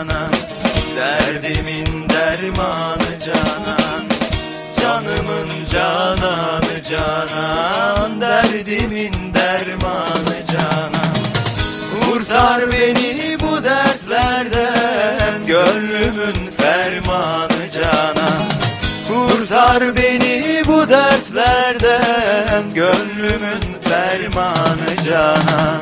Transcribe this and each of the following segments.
canan, derdimin dermanı canan. Canımın cananı canan, derdimin dermanı canan. Kurtar beni bu dertlerden, gönlümün fermanı canan. Kurtar beni bu dertlerden, gönlümün fermanı canan.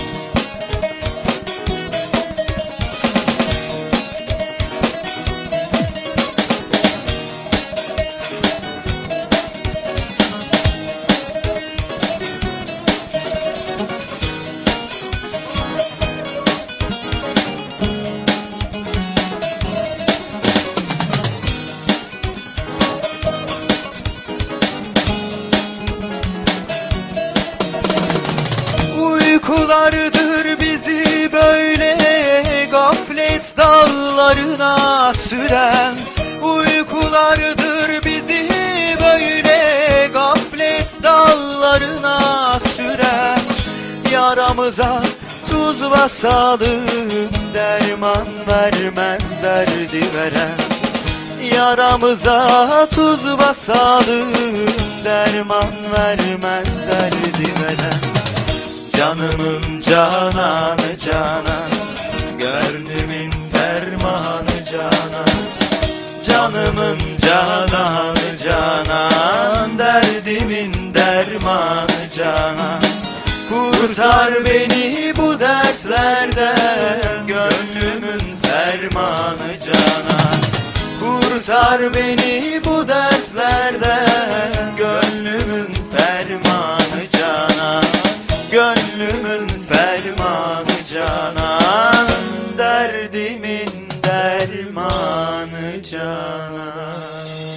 Uykulardır bizi böyle gaflet dağlarına süren. Uykulardır bizi böyle gaflet dağlarına süren. Yaramıza tuz basalım, derman vermez derdi veren. Yaramıza tuz basalım, derman vermez derdi veren. Canımın cananı canan, gönlümün fermanı canan. Canımın cananı canan, derdimin dermanı canan. Kurtar beni bu dertlerden, gönlümün fermanı canan. Kurtar beni bu dertlerden, gönlümün fermanı canan. Gönlümün fermanı canan, derdimin dermanı canan.